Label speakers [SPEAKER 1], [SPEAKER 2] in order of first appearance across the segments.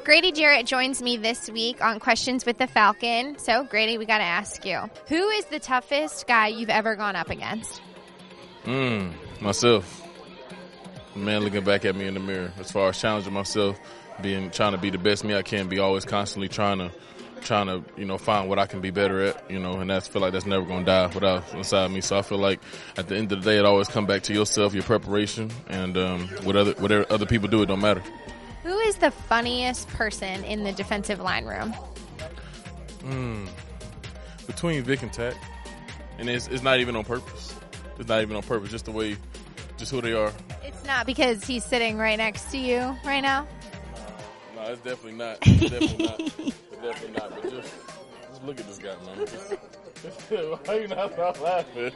[SPEAKER 1] Grady Jarrett joins me this week on Questions with the Falcon. So, Grady, we got to ask you, who is the toughest guy you've ever gone up against?
[SPEAKER 2] Myself. Man, looking back at me in the mirror. As far as challenging myself, trying to be the best me I can, be always constantly trying to find what I can be better at, and I feel like that's never going to die without inside me. So I feel like at the end of the day, it always come back to yourself, your preparation, and whatever other people do, it don't matter.
[SPEAKER 1] Who is the funniest person in the defensive line room?
[SPEAKER 2] Between Vic and Tack, and it's not even on purpose. It's not even on purpose, just who they are.
[SPEAKER 1] It's not because he's sitting right next to you right now?
[SPEAKER 2] No, it's definitely not. It's definitely not. But just look at this guy, man. Why you not stop laughing?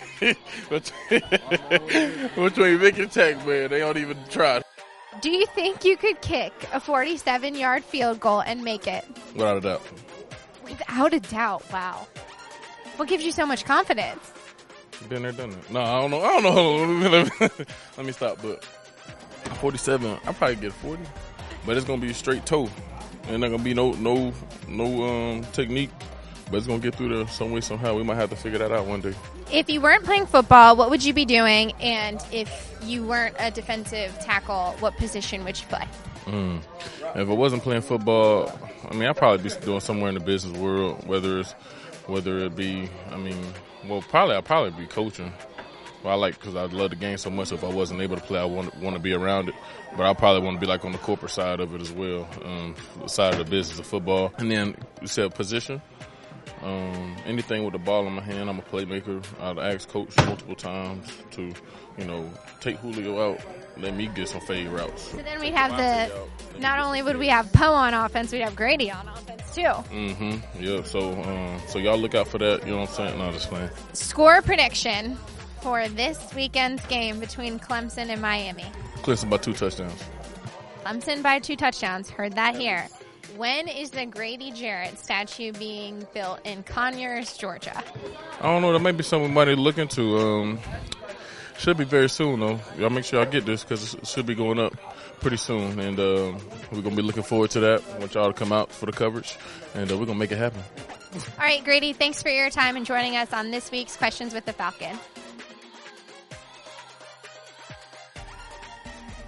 [SPEAKER 2] Between Vic and Tack, man, they don't even try.
[SPEAKER 1] Do you think you could kick a 47-yard field goal and make it?
[SPEAKER 2] Without a doubt.
[SPEAKER 1] Without a doubt, wow. What gives you so much confidence?
[SPEAKER 2] Been there, done that. No, I don't know. Let me stop. But 47, I'll probably get 40. But it's going to be a straight toe. And not going to be no technique. But it's going to get through there some way, somehow. We might have to figure that out one day.
[SPEAKER 1] If you weren't playing football, what would you be doing? And if you weren't a defensive tackle, what position would you play?
[SPEAKER 2] If I wasn't playing football, I'd probably be doing somewhere in the business world, whether it be, I'd probably be coaching. Well, because I love the game so much. So if I wasn't able to play, I want to be around it. But I probably want to be like on the corporate side of it as well, the side of the business of football. And then you said position. Anything with the ball in my hand, I'm a playmaker. I've asked coach multiple times to, take Julio out, let me get some fade routes.
[SPEAKER 1] So then we'd have not only would we have Poe on offense, we'd have Grady on offense too.
[SPEAKER 2] Yeah, so y'all look out for that, you know what I'm saying? No, just playing.
[SPEAKER 1] Score prediction for this weekend's game between Clemson and Miami.
[SPEAKER 2] Clemson by 2 touchdowns.
[SPEAKER 1] Clemson by 2 touchdowns. Heard that here. When is the Grady Jarrett statue being built in Conyers, Georgia?
[SPEAKER 2] I don't know. That may be something we might need to look into. Should be very soon, though. Y'all make sure y'all get this because it should be going up pretty soon. And we're going to be looking forward to that. I want y'all to come out for the coverage, and we're going to make it happen.
[SPEAKER 1] All right, Grady, thanks for your time and joining us on this week's Questions with the Falcon.